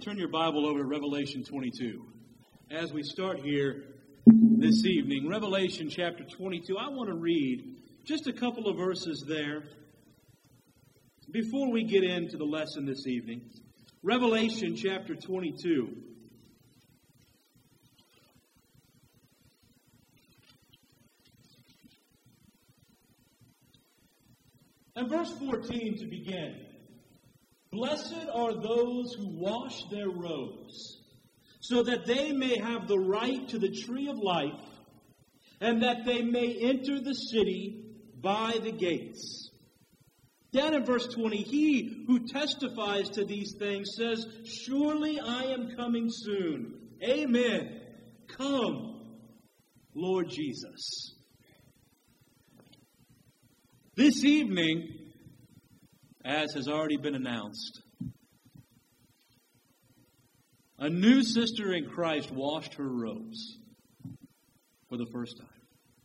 turn your Bible over to Revelation 22. As we start here this evening, Revelation chapter 22, I want to read just a couple of verses there before we get into the lesson this evening. Revelation chapter 22. And verse 14 to begin. Blessed are those who wash their robes, so that they may have the right to the tree of life, and that they may enter the city by the gates. Down in verse 20, he who testifies to these things says, Surely I am coming soon. Amen. Come, Lord Jesus. This evening, as has already been announced, a new sister in Christ washed her robes for the first time.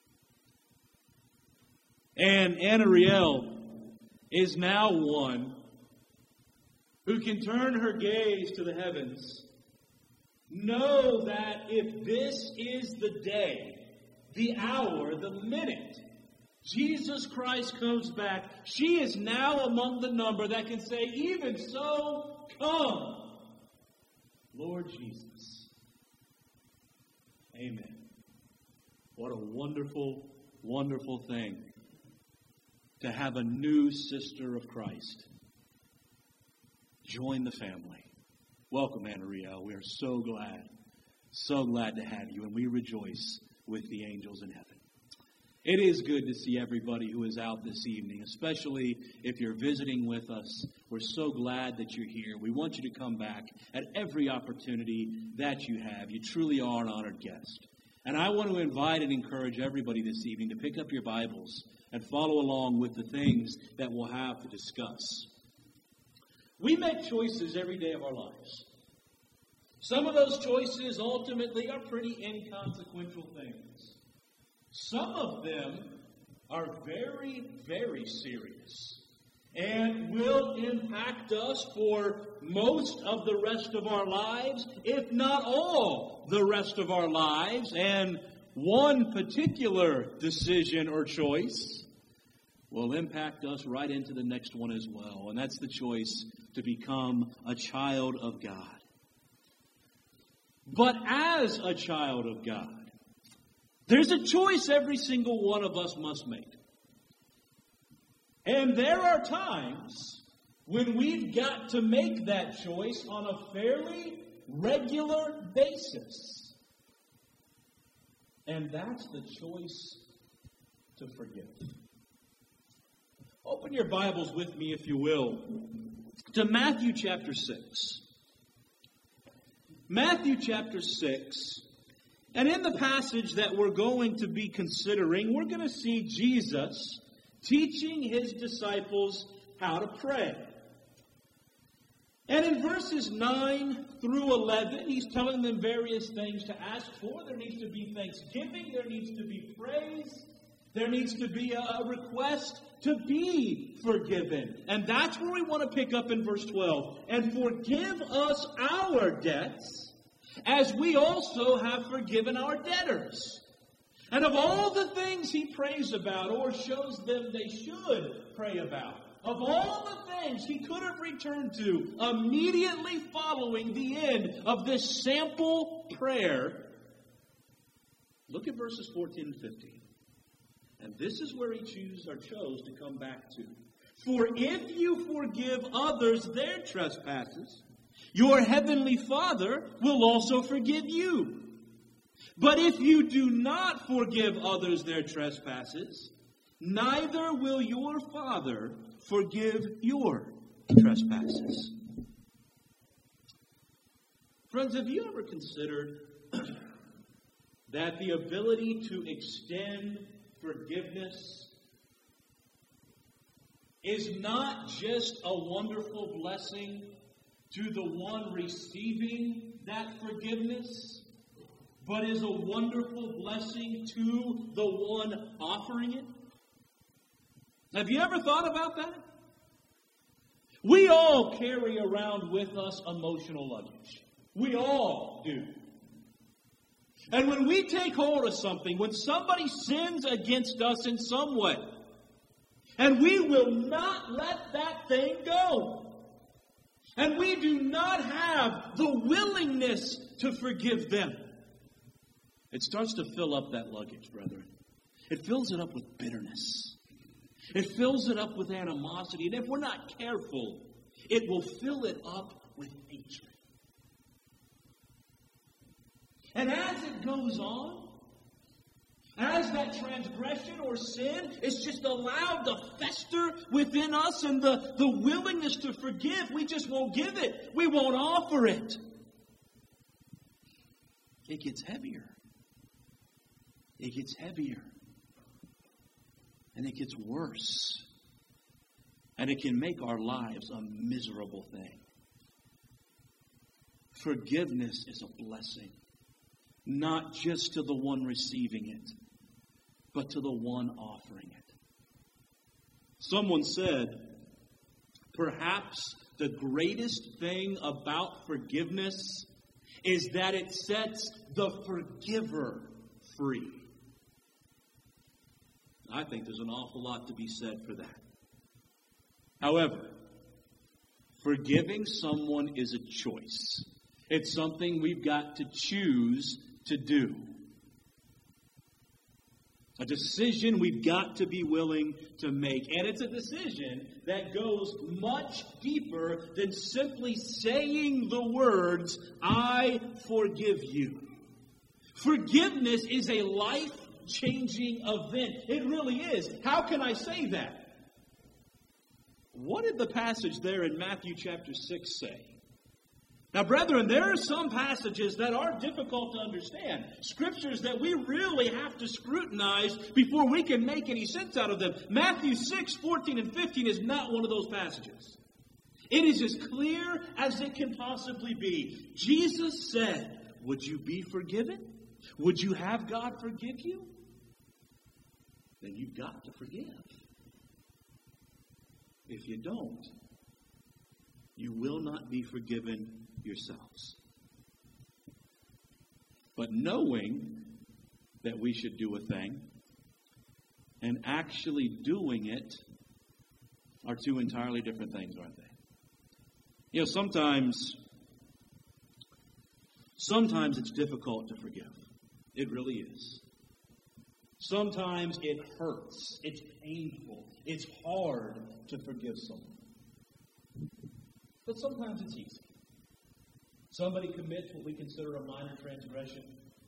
And Anna Riel is now one who can turn her gaze to the heavens. Know that if this is the day, the hour, the minute Jesus Christ comes back, she is now among the number that can say, even so, come, Lord Jesus. Amen. What a wonderful, wonderful thing to have a new sister of Christ join the family. Welcome, Anna Riel. We are so glad to have you, and we rejoice with the angels in heaven. It is good to see everybody who is out this evening, especially if you're visiting with us. We're so glad that you're here. We want you to come back at every opportunity that you have. You truly are an honored guest. And I want to invite and encourage everybody this evening to pick up your Bibles and follow along with the things that we'll have to discuss. We make choices every day of our lives. Some of those choices ultimately are pretty inconsequential things. Some of them are very, very serious and will impact us for most of the rest of our lives, if not all the rest of our lives. And one particular decision or choice will impact us right into the next one as well. And that's the choice to become a child of God. But as a child of God, there's a choice every single one of us must make. And there are times when we've got to make that choice on a fairly regular basis. And that's the choice to forgive. Open your Bibles with me, if you will, to Matthew chapter 6. Matthew chapter 6. And in the passage that we're going to be considering, we're going to see Jesus teaching his disciples how to pray. And in verses 9 through 11, he's telling them various things to ask for. There needs to be thanksgiving. There needs to be praise. There needs to be a request to be forgiven. And that's where we want to pick up in verse 12. And forgive us our debts, as we also have forgiven our debtors. And of all the things he prays about, or shows them they should pray about, of all the things he could have returned to immediately following the end of this sample prayer, look at verses 14 and 15. And this is where he chose to come back to. For if you forgive others their trespasses, your heavenly Father will also forgive you. But if you do not forgive others their trespasses, neither will your Father forgive your trespasses. Friends, have you ever considered that the ability to extend forgiveness is not just a wonderful blessing to the one receiving that forgiveness, but is a wonderful blessing to the one offering it? Have you ever thought about that? We all carry around with us emotional luggage. We all do. And when we take hold of something, when somebody sins against us in some way, and we will not let that thing go, and we do not have the willingness to forgive them, it starts to fill up that luggage, brethren. It fills it up with bitterness. It fills it up with animosity. And if we're not careful, it will fill it up with hatred. And as it goes on, as that transgression or sin is just allowed to fester within us and the willingness to forgive, we just won't give it. We won't offer it. It gets heavier. It gets heavier. And it gets worse. And it can make our lives a miserable thing. Forgiveness is a blessing. Not just to the one receiving it, but to the one offering it. Someone said, perhaps the greatest thing about forgiveness is that it sets the forgiver free. I think there's an awful lot to be said for that. However, forgiving someone is a choice. It's something we've got to choose to do. A decision we've got to be willing to make. And it's a decision that goes much deeper than simply saying the words, I forgive you. Forgiveness is a life-changing event. It really is. How can I say that? What did the passage there in Matthew chapter 6 say? Now, brethren, there are some passages that are difficult to understand. Scriptures that we really have to scrutinize before we can make any sense out of them. Matthew 6, 14 and 15 is not one of those passages. It is as clear as it can possibly be. Jesus said, would you be forgiven? Would you have God forgive you? Then you've got to forgive. If you don't, you will not be forgiven yourselves. But knowing that we should do a thing and actually doing it are two entirely different things, aren't they? You know, sometimes it's difficult to forgive. It really is. Sometimes it hurts. It's painful. It's hard to forgive someone. But sometimes it's easy. Somebody commits what we consider a minor transgression.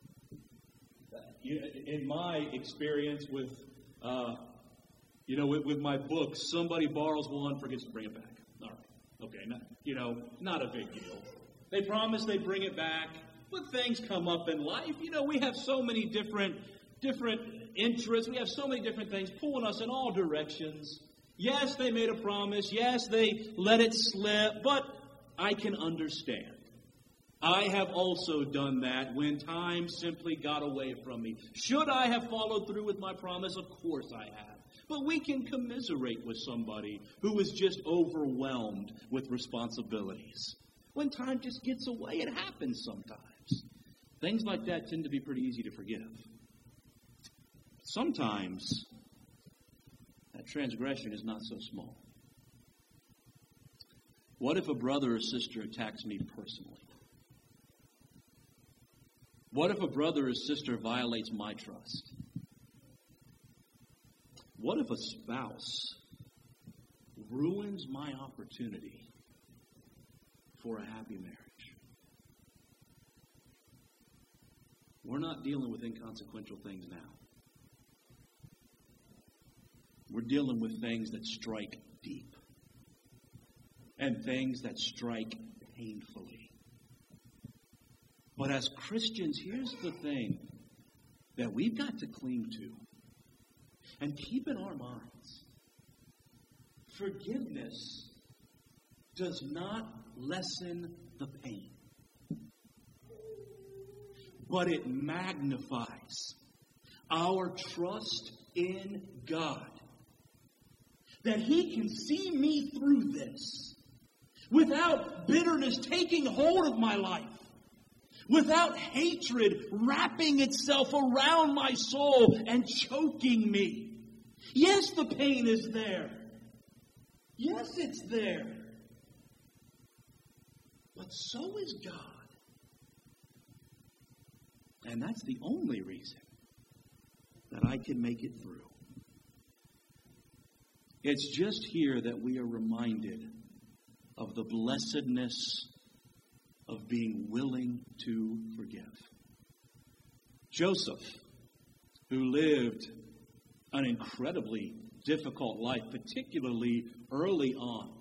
In my experience with my books, somebody borrows one, forgets to bring it back. All right, okay, not a big deal. They promise they bring it back, but things come up in life. We have so many different interests. We have so many different things pulling us in all directions. Yes, they made a promise. Yes, they let it slip, but I can understand. I have also done that when time simply got away from me. Should I have followed through with my promise? Of course I have. But we can commiserate with somebody who is just overwhelmed with responsibilities. When time just gets away, it happens sometimes. Things like that tend to be pretty easy to forgive. Sometimes that transgression is not so small. What if a brother or sister attacks me personally? What if a brother or sister violates my trust? What if a spouse ruins my opportunity for a happy marriage? We're not dealing with inconsequential things now. We're dealing with things that strike deep and things that strike painfully. But as Christians, here's the thing that we've got to cling to and keep in our minds. Forgiveness does not lessen the pain, but it magnifies our trust in God. That He can see me through this. without bitterness taking hold of my life, without hatred wrapping itself around my soul and choking me. Yes, the pain is there. Yes, it's there. But so is God. And that's the only reason that I can make it through. It's just here that we are reminded of the blessedness of being willing to forgive. Joseph, who lived an incredibly difficult life, particularly early on,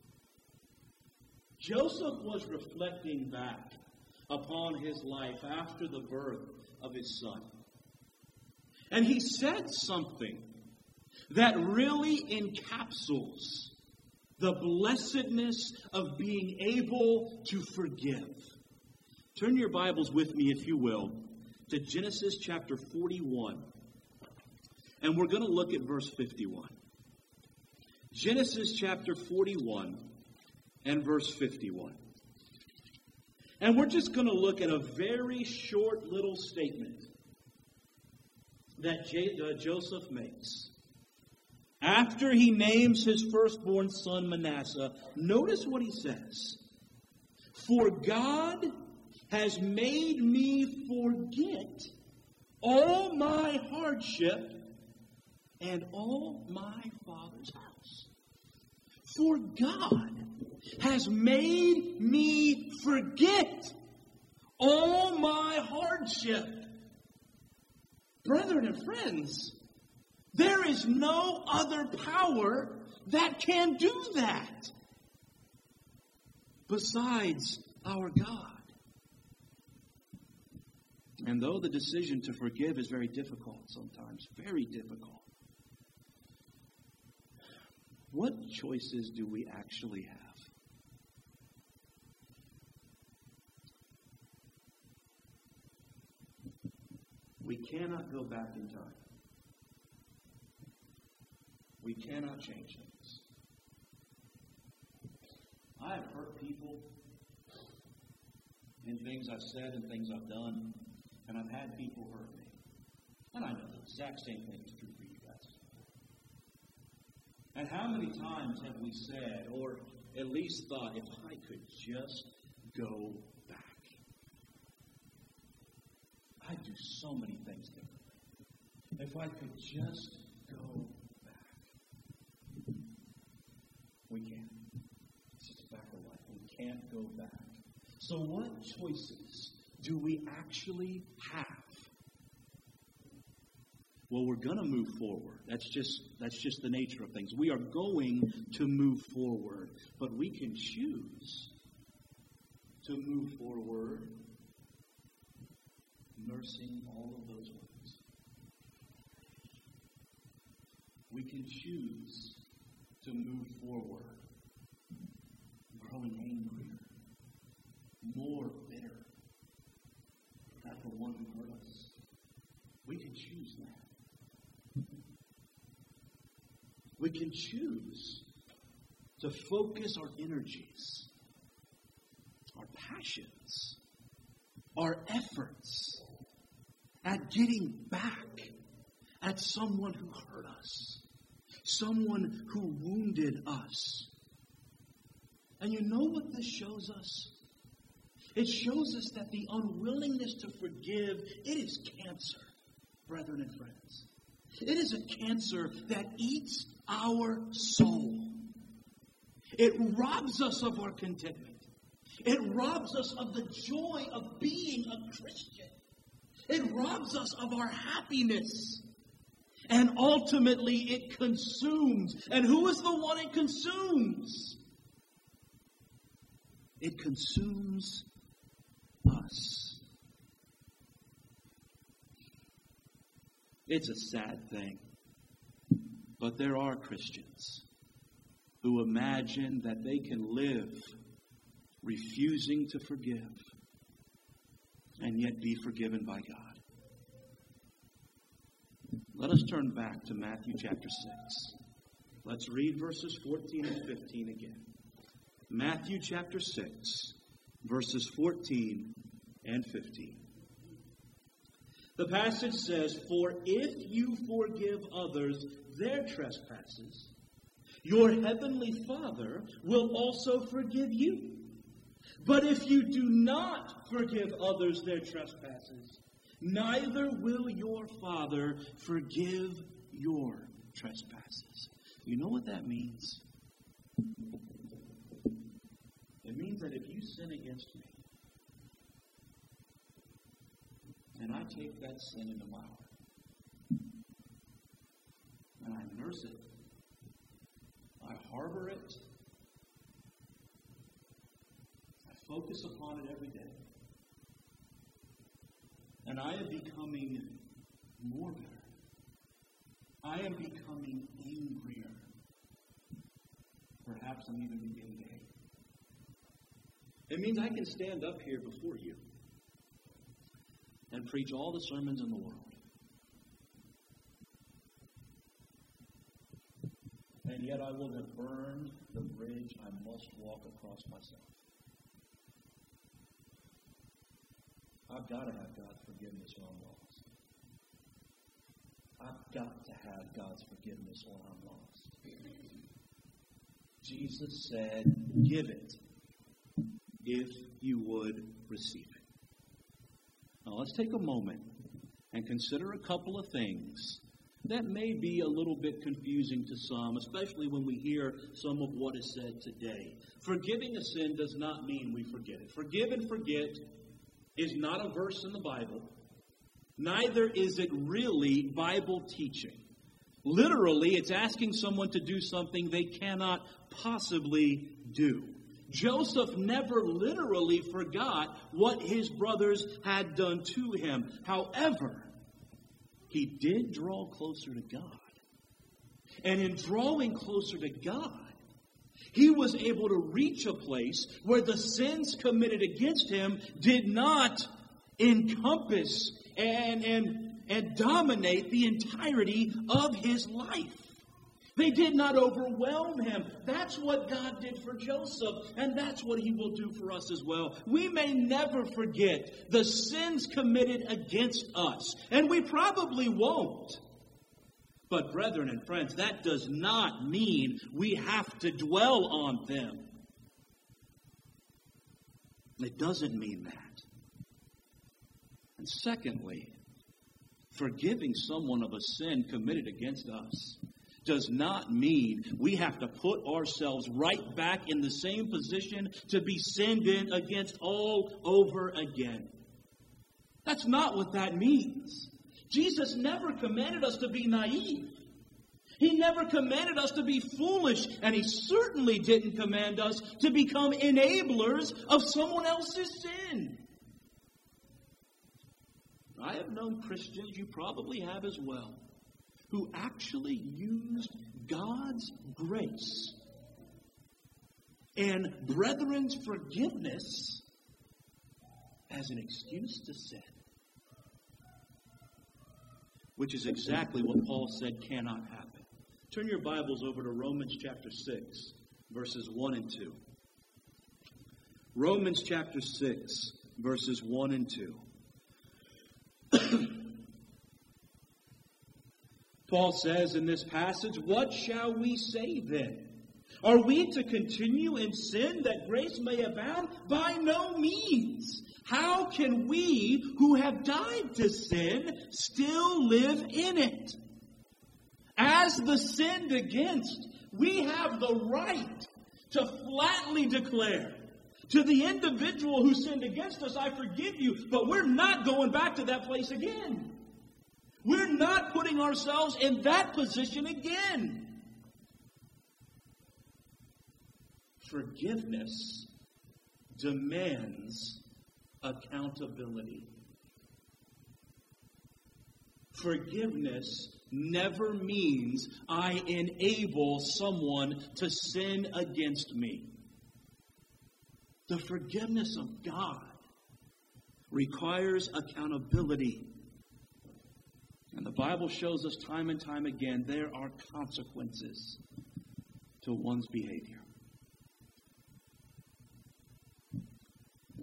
Joseph was reflecting back upon his life after the birth of his son. And he said something that really encapsulates the blessedness of being able to forgive. Turn your Bibles with me, if you will, to Genesis chapter 41. And we're going to look at verse 51. Genesis chapter 41 and verse 51. And we're just going to look at a very short little statement that Joseph makes. After he names his firstborn son Manasseh, notice what he says. For God has made me forget all my hardship and all my father's house. For God has made me forget all my hardship. Brethren and friends, there is no other power that can do that besides our God. And though the decision to forgive is very difficult sometimes, very difficult, what choices do we actually have? We cannot go back in time. We cannot change things. I have hurt people in things I've said and things I've done, and I've had people hurt me. And I know the exact same thing is true for you guys. And how many times have we said, or at least thought, if I could just go back, I'd do so many things differently. If I could just go back. We can't. It's just a fact of life. We can't go back. So what choices do we actually have? Well, we're going to move forward. That's just the nature of things. We are going to move forward, but we can choose to move forward nursing all of those wounds. We can choose to move forward growing angrier, more bitter at the one who hurt us. We can choose that. We can choose to focus our energies, our passions, our efforts at getting back at someone who hurt us, someone who wounded us. And you know what this shows us? It shows us that the unwillingness to forgive, it is cancer, brethren and friends. It is a cancer that eats our soul. It robs us of our contentment. It robs us of the joy of being a Christian. It robs us of our happiness. And ultimately it consumes. And who is the one it consumes? It consumes us. It's a sad thing. But there are Christians who imagine that they can live refusing to forgive and yet be forgiven by God. Let us turn back to Matthew chapter 6. Let's read verses 14 and 15 again. Matthew chapter 6, verses 14 and 15. The passage says, "For if you forgive others their trespasses, your heavenly Father will also forgive you. But if you do not forgive others their trespasses, neither will your Father forgive your trespasses." You know what that means? It means that if you sin against me, and I take that sin into my heart, and I nurse it, I harbor it, I focus upon it every day, and I am becoming more bitter. I am becoming angrier. Perhaps I'm even beginning to hate. It means I can stand up here before you and preach all the sermons in the world. And yet I will have burned the bridge I must walk across myself. I've got to have God's forgiveness or I'm lost. I've got to have God's forgiveness or I'm lost. Jesus said, "Give it if you would receive it." Now let's take a moment and consider a couple of things that may be a little bit confusing to some, especially when we hear some of what is said today. Forgiving a sin does not mean we forget it. Forgive and forget is not a verse in the Bible. Neither is it really Bible teaching. Literally, it's asking someone to do something they cannot possibly do. Joseph never literally forgot what his brothers had done to him. However, he did draw closer to God. And in drawing closer to God, he was able to reach a place where the sins committed against him did not encompass and dominate the entirety of his life. They did not overwhelm him. That's what God did for Joseph, and that's what he will do for us as well. We may never forget the sins committed against us, and we probably won't. But brethren and friends, that does not mean we have to dwell on them. It doesn't mean that. And secondly, forgiving someone of a sin committed against us does not mean we have to put ourselves right back in the same position to be sinned in against all over again. That's not what that means. Jesus never commanded us to be naive. He never commanded us to be foolish, and he certainly didn't command us to become enablers of someone else's sin. I have known Christians, you probably have as well, who actually used God's grace and brethren's forgiveness as an excuse to sin. Which is exactly what Paul said cannot happen. Turn your Bibles over to Romans chapter 6, verses 1 and 2. Romans chapter 6, verses 1 and 2. Paul says in this passage, "What shall we say then? Are we to continue in sin that grace may abound? By no means. How can we who have died to sin still live in it? As the sinned against, we have the right to flatly declare to the individual who sinned against us, I forgive you, but we're not going back to that place again. We're not putting ourselves in that position again. Forgiveness demands accountability. Forgiveness never means I enable someone to sin against me. The forgiveness of God requires accountability. And the Bible shows us time and time again there are consequences to one's behavior.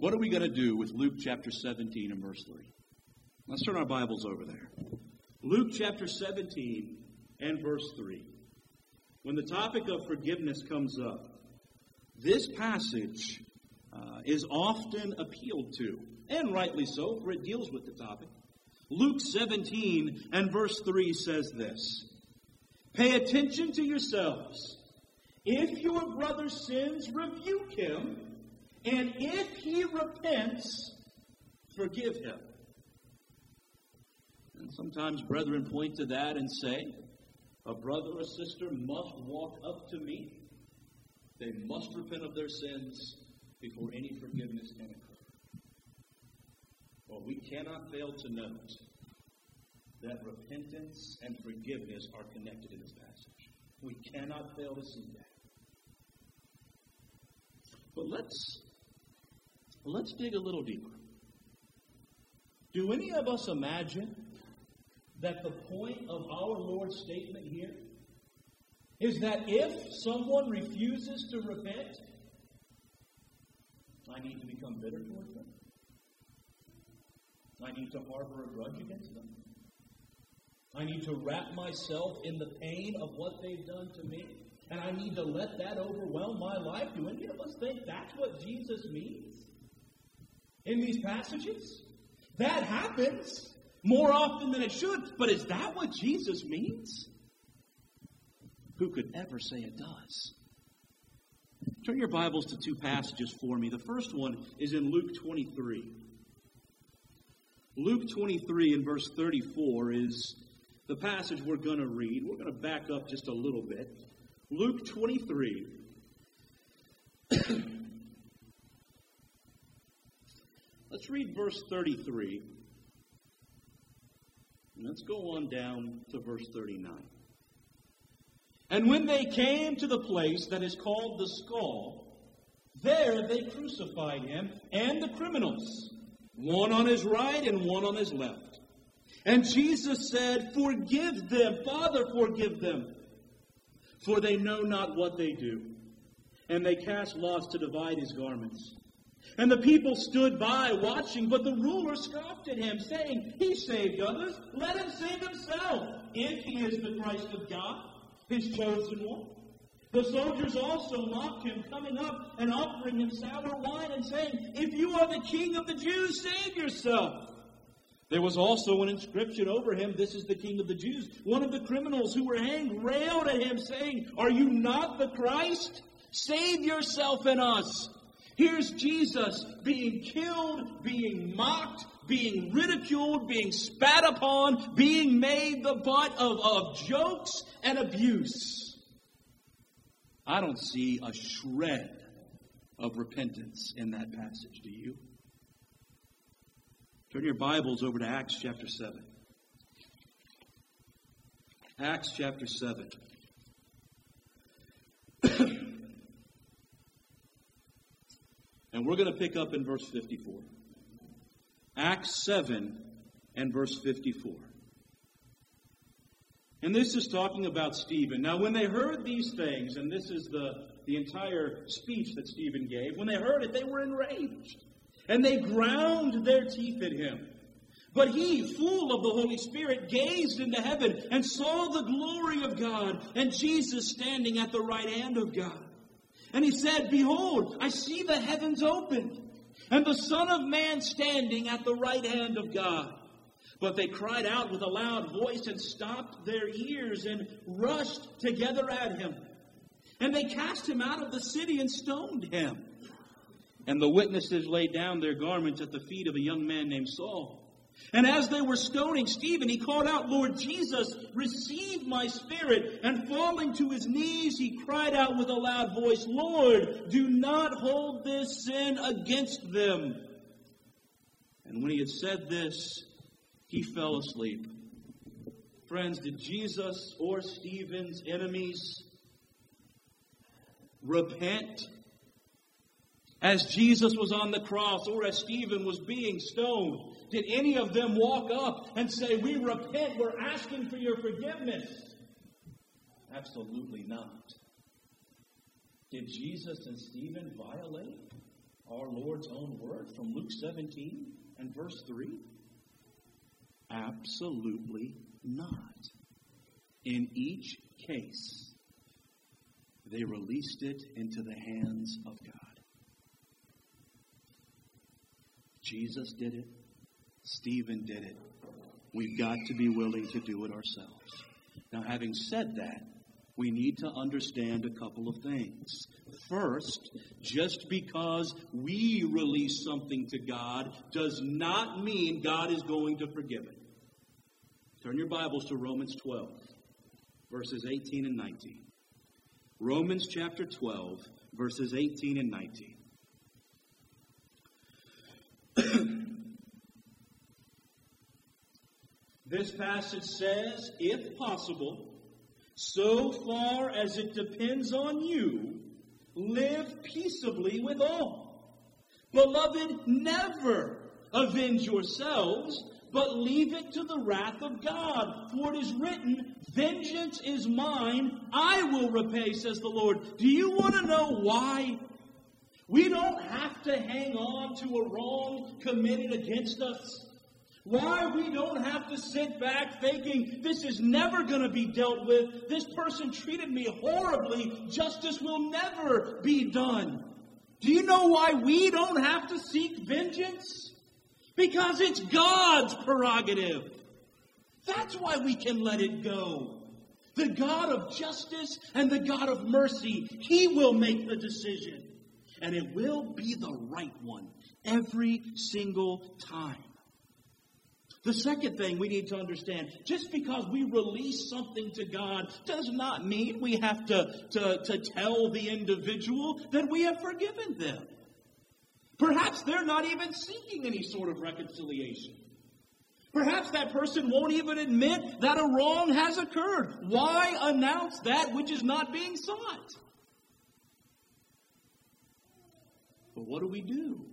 What are we going to do with Luke chapter 17 and verse 3? Let's turn our Bibles over there. Luke chapter 17 and verse 3. When the topic of forgiveness comes up, this passage is often appealed to, and rightly so, for it deals with the topic. Luke 17 and verse 3 says this: "Pay attention to yourselves. If your brother sins, rebuke him, and if he repents, forgive him." And sometimes brethren point to that and say, a brother or sister must walk up to me. They must repent of their sins before any forgiveness can occur. Well, we cannot fail to note that repentance and forgiveness are connected in this passage. We cannot fail to see that. But let's dig a little deeper. Do any of us imagine that the point of our Lord's statement here is that if someone refuses to repent, I need to become bitter towards them? I need to harbor a grudge against them? I need to wrap myself in the pain of what they've done to me? And I need to let that overwhelm my life? Do any of us think that's what Jesus means in these passages? That happens more often than it should. But is that what Jesus means? Who could ever say it does? Turn your Bibles to two passages for me. The first one is in Luke 23. Luke 23 and verse 34 is the passage we're going to read. We're going to back up just a little bit. Luke 23. Let's read verse 33. And let's go on down to verse 39. "And when they came to the place that is called the Skull, there they crucified him and the criminals, one on his right and one on his left. And Jesus said, 'Forgive them, Father, forgive them, for they know not what they do.' And they cast lots to divide his garments. And the people stood by watching, but the ruler scoffed at him, saying, 'He saved others, let him save himself, if he is the Christ of God, his chosen one.' The soldiers also mocked him, coming up and offering him sour wine and saying, 'If you are the King of the Jews, save yourself.' There was also an inscription over him, 'This is the King of the Jews.' One of the criminals who were hanged railed at him, saying, 'Are you not the Christ? Save yourself and us.' Here's Jesus being killed, being mocked, being ridiculed, being spat upon, being made the butt of jokes and abuse. I don't see a shred of repentance in that passage, do you? Turn your Bibles over to Acts chapter 7. Acts chapter 7. And we're going to pick up in verse 54. Acts 7 and verse 54. And this is talking about Stephen. Now, when they heard these things, and this is the entire speech that Stephen gave, when they heard it, they were enraged. And they ground their teeth at him. But he, full of the Holy Spirit, gazed into heaven and saw the glory of God and Jesus standing at the right hand of God. And he said, 'Behold, I see the heavens opened, and the Son of Man standing at the right hand of God.' But they cried out with a loud voice and stopped their ears and rushed together at him. And they cast him out of the city and stoned him. And the witnesses laid down their garments at the feet of a young man named Saul. And as they were stoning Stephen, he called out, 'Lord Jesus, receive my spirit.' And falling to his knees, he cried out with a loud voice, 'Lord, do not hold this sin against them.' And when he had said this, he fell asleep." Friends, did Jesus or Stephen's enemies repent as Jesus was on the cross or as Stephen was being stoned? Did any of them walk up and say, "We repent, we're asking for your forgiveness"? Absolutely not. Did Jesus and Stephen violate our Lord's own word from Luke 17 and verse 3? Absolutely not. In each case, they released it into the hands of God. Jesus did it. Stephen did it. We've got to be willing to do it ourselves. Now, having said that, we need to understand a couple of things. First, just because we release something to God does not mean God is going to forgive it. Turn your Bibles to Romans 12, verses 18 and 19. Romans chapter 12, verses 18 and 19. This passage says, if possible, so far as it depends on you, live peaceably with all. Beloved, never avenge yourselves, but leave it to the wrath of God. For it is written, vengeance is mine, I will repay, says the Lord. Do you want to know why? We don't have to hang on to a wrong committed against us. Why we don't have to sit back thinking this is never going to be dealt with. This person treated me horribly. Justice will never be done. Do you know why we don't have to seek vengeance? Because it's God's prerogative. That's why we can let it go. The God of justice and the God of mercy, He will make the decision. And it will be the right one every single time. The second thing we need to understand, just because we release something to God does not mean we have to tell the individual that we have forgiven them. Perhaps they're not even seeking any sort of reconciliation. Perhaps that person won't even admit that a wrong has occurred. Why announce that which is not being sought? But what do?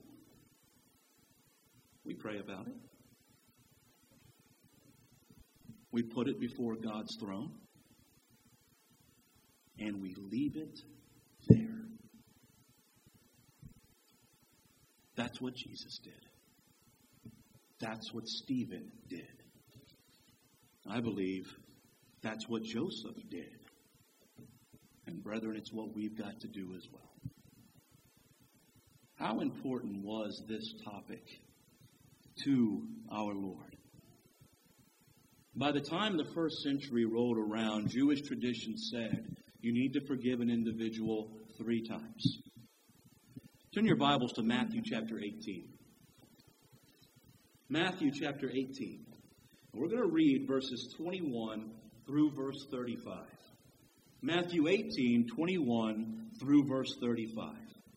We pray about it. We put it before God's throne, and we leave it there. That's what Jesus did. That's what Stephen did. I believe that's what Joseph did. And brethren, it's what we've got to do as well. How important was this topic to our Lord? By the time the first century rolled around, Jewish tradition said you need to forgive an individual 3 times. Turn your Bibles to Matthew chapter 18. Matthew chapter 18. We're going to read verses 21 through verse 35. Matthew 18, 21 through verse 35.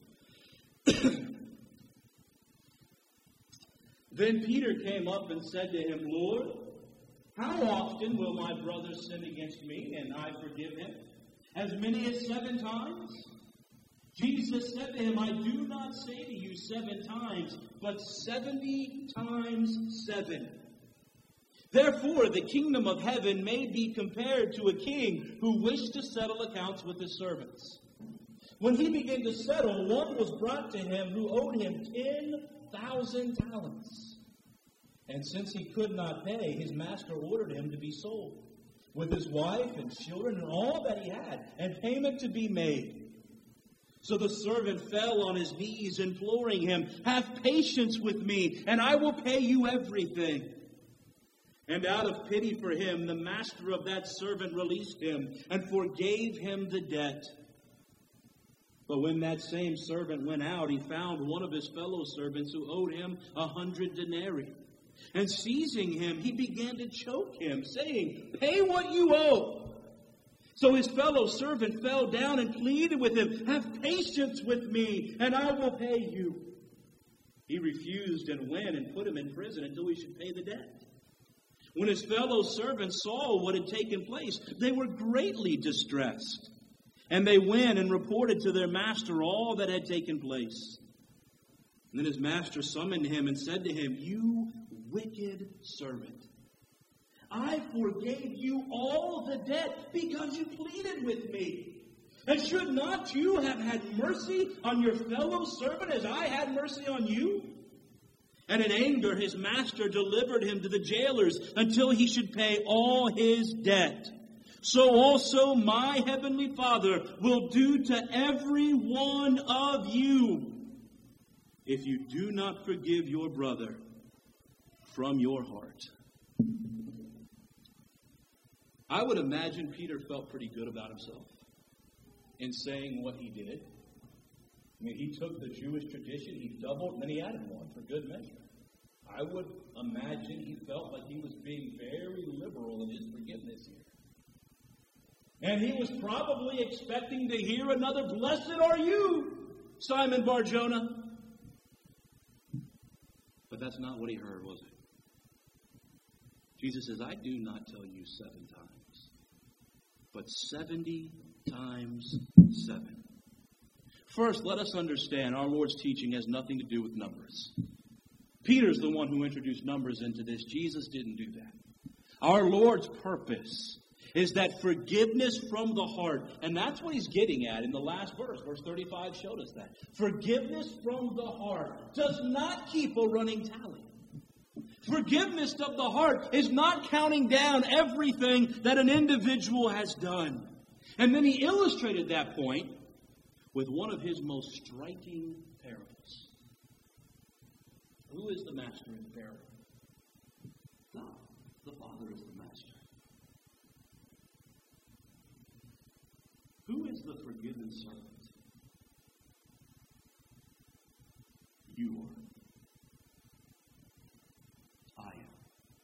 Then Peter came up and said to him, Lord, how often will my brother sin against me, and I forgive him? As many as 7 times? Jesus said to him, I do not say to you 7 times, but 70 times 7. Therefore, the kingdom of heaven may be compared to a king who wished to settle accounts with his servants. When he began to settle, one was brought to him who owed him 10,000 talents. And since he could not pay, his master ordered him to be sold, with his wife and children and all that he had, and payment to be made. So the servant fell on his knees, imploring him, have patience with me, and I will pay you everything. And out of pity for him, the master of that servant released him and forgave him the debt. But when that same servant went out, he found one of his fellow servants who owed him 100 denarii. And seizing him, he began to choke him, saying, pay what you owe. So his fellow servant fell down and pleaded with him, have patience with me, and I will pay you. He refused and went and put him in prison until he should pay the debt. When his fellow servants saw what had taken place, they were greatly distressed. And they went and reported to their master all that had taken place. And then his master summoned him and said to him, you wicked servant, I forgave you all the debt because you pleaded with me. And should not you have had mercy on your fellow servant as I had mercy on you? And in anger his master delivered him to the jailers until he should pay all his debt. So also my heavenly Father will do to every one of you if you do not forgive your brother from your heart. I would imagine Peter felt pretty good about himself in saying what he did. I mean, he took the Jewish tradition, he doubled, and then he added one for good measure. I would imagine he felt like he was being very liberal in his forgiveness here. And he was probably expecting to hear another, "Blessed are you, Simon Bar-Jonah." But that's not what he heard, was it? Jesus says, "I do not tell you 7 times, but 70 times 7. First, let us understand our Lord's teaching has nothing to do with numbers. Peter's the one who introduced numbers into this. Jesus didn't do that. Our Lord's purpose is that forgiveness from the heart, and that's what he's getting at in the last verse. Verse 35 showed us that. Forgiveness from the heart does not keep a running tally. Forgiveness of the heart is not counting down everything that an individual has done. And then he illustrated that point with one of his most striking parables. Who is the master in the parable? God. The Father is the master. Who is the forgiven servant? You are. I am.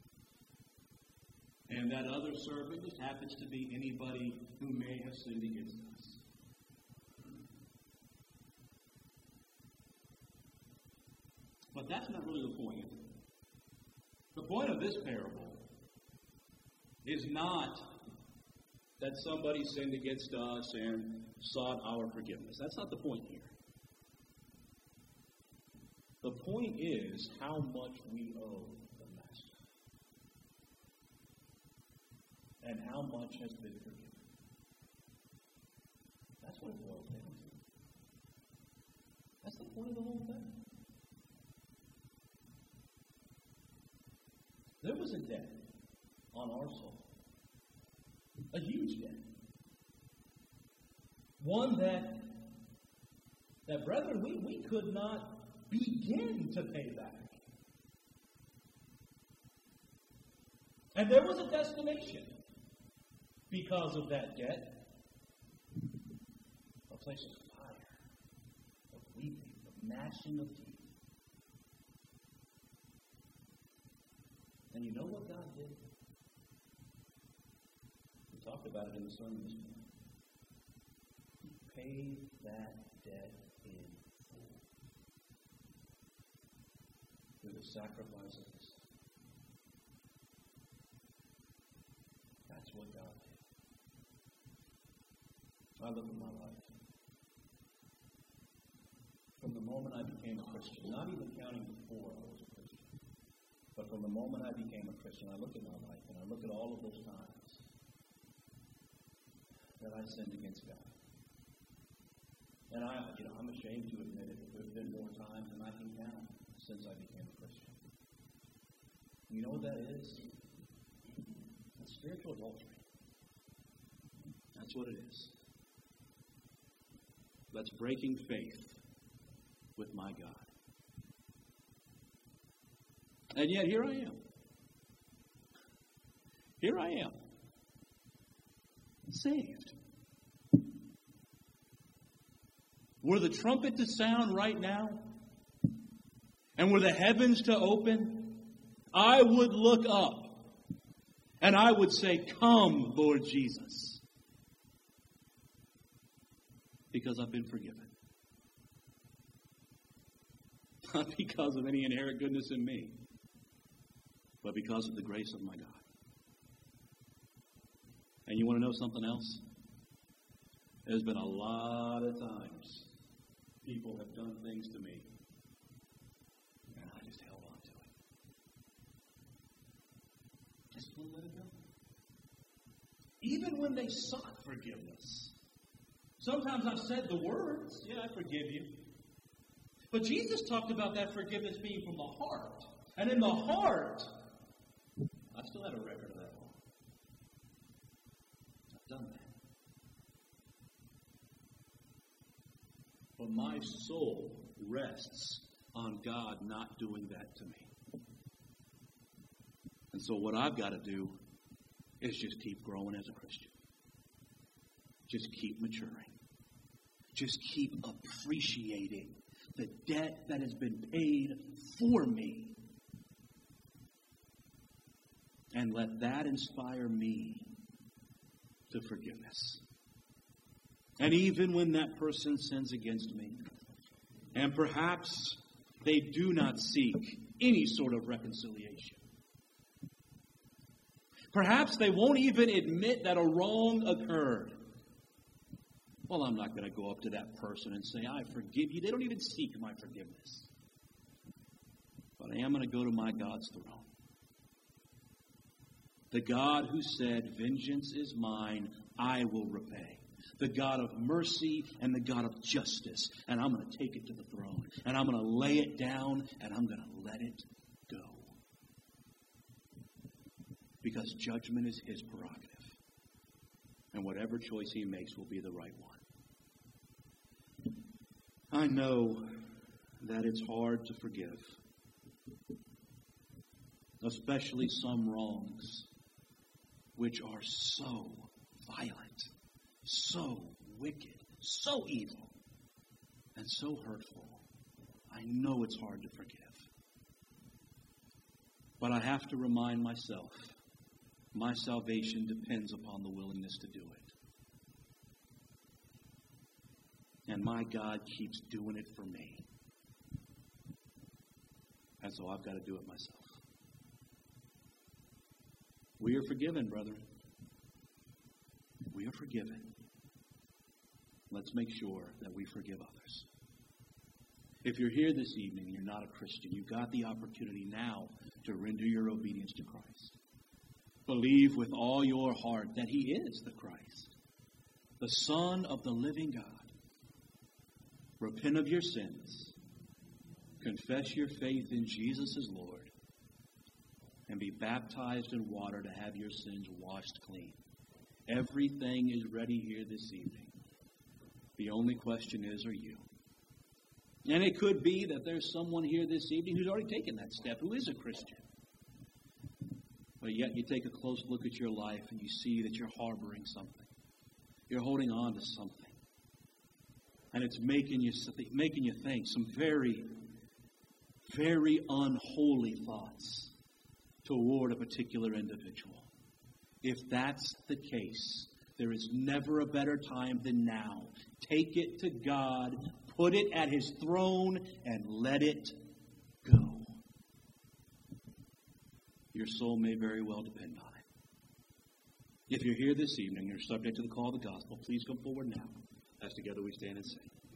And that other servant just happens to be anybody who may have sinned against us. But that's not really the point. The point of this parable is not that somebody sinned against us and sought our forgiveness. That's not the point here. The point is how much we owe the Master. And how much has been forgiven. That's what it boils down to. That's the point of the whole thing. There was a debt on our soul. A huge debt. One that brethren, we could not begin to pay back. And there was a destination because of that debt. A place of fire, of weeping, of gnashing of teeth. And you know what God did? We talked about it in the sermon this morning. He paid that debt in full through the sacrifice of His Son. That's what God did. I look at my life. From the moment I became a Christian, not even counting before I was a Christian, but from the moment I became a Christian, I look at my life and I look at all of those times that I sinned against God. And I'm ashamed to admit it, but there have been more times than I can count since I became a Christian. You know what that is? It's spiritual adultery. That's what it is. That's breaking faith with my God. And yet here I am. Here I am. Saved. Were the trumpet to sound right now, and were the heavens to open, I would look up and I would say, "Come, Lord Jesus." Because I've been forgiven. Not because of any inherent goodness in me, but because of the grace of my God. And you want to know something else? There's been a lot of times people have done things to me, and I just held on to it. Just wouldn't let it go. Even when they sought forgiveness. Sometimes I've said the words, yeah, I forgive you. But Jesus talked about that forgiveness being from the heart. And in the heart, I still have a record of that wrong. I've done that. But my soul rests on God not doing that to me. And so what I've got to do is just keep growing as a Christian. Just keep maturing. Just keep appreciating the debt that has been paid for me. And let that inspire me to forgiveness. And even when that person sins against me, and perhaps they do not seek any sort of reconciliation. Perhaps they won't even admit that a wrong occurred. Well, I'm not going to go up to that person and say, I forgive you. They don't even seek my forgiveness. But I am going to go to my God's throne. The God who said, vengeance is mine, I will repay. The God of mercy and the God of justice. And I'm going to take it to the throne. And I'm going to lay it down and I'm going to let it go. Because judgment is his prerogative. And whatever choice he makes will be the right one. I know that it's hard to forgive. Especially some wrongs which are so violent, so wicked, so evil, and so hurtful. I know it's hard to forgive. But I have to remind myself, my salvation depends upon the willingness to do it. And my God keeps doing it for me. And so I've got to do it myself. We are forgiven, brethren. We are forgiven. Let's make sure that we forgive others. If you're here this evening and you're not a Christian, you've got the opportunity now to render your obedience to Christ. Believe with all your heart that he is the Christ, the Son of the living God. Repent of your sins. Confess your faith in Jesus as Lord. And be baptized in water to have your sins washed clean. Everything is ready here this evening. The only question is, are you? And it could be that there's someone here this evening who's already taken that step, who is a Christian. But yet you take a close look at your life and you see that you're harboring something. You're holding on to something. And it's making you think some very, very unholy thoughts toward a particular individual. If that's the case, there is never a better time than now. Take it to God, put it at his throne, and let it go. Your soul may very well depend on it. If you're here this evening, you're subject to the call of the gospel, please come forward now as together we stand and sing.